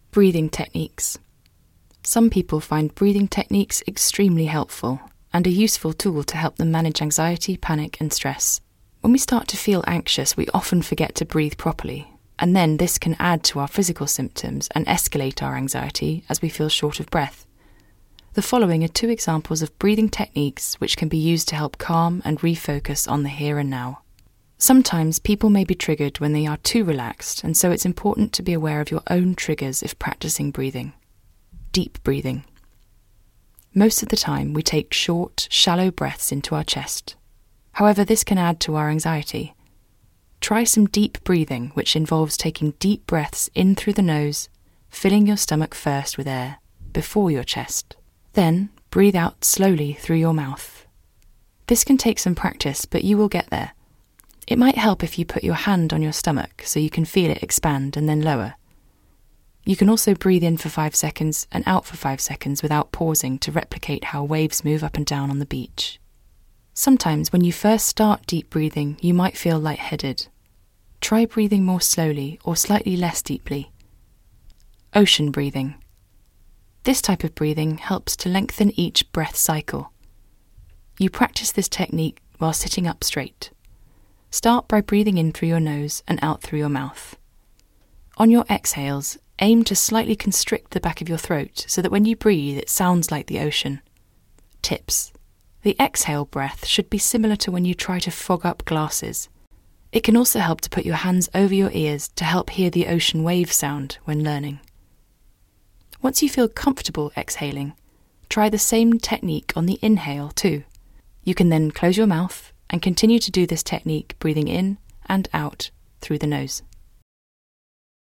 Breathing techniques. Some people find breathing techniques extremely helpful and a useful tool to help them manage anxiety, panic, and stress. When we start to feel anxious, we often forget to breathe properly, and then this can add to our physical symptoms and escalate our anxiety as we feel short of breath. The following are 2 examples of breathing techniques which can be used to help calm and refocus on the here and now. Sometimes people may be triggered when they are too relaxed, and so it's important to be aware of your own triggers if practicing breathing. Deep breathing. Most of the time we take short, shallow breaths into our chest. However, this can add to our anxiety. Try some deep breathing, which involves taking deep breaths in through the nose, filling your stomach first with air, before your chest. Then, breathe out slowly through your mouth. This can take some practice, but you will get there. It might help if you put your hand on your stomach so you can feel it expand and then lower. You can also breathe in for 5 seconds and out for 5 seconds without pausing to replicate how waves move up and down on the beach. Sometimes when you first start deep breathing, you might feel lightheaded. Try breathing more slowly or slightly less deeply. Ocean breathing. This type of breathing helps to lengthen each breath cycle. You practice this technique while sitting up straight. Start by breathing in through your nose and out through your mouth. On your exhales, aim to slightly constrict the back of your throat so that when you breathe it sounds like the ocean. Tips. The exhale breath should be similar to when you try to fog up glasses. It can also help to put your hands over your ears to help hear the ocean wave sound when learning. Once you feel comfortable exhaling, try the same technique on the inhale too. You can then close your mouth and continue to do this technique breathing in and out through the nose.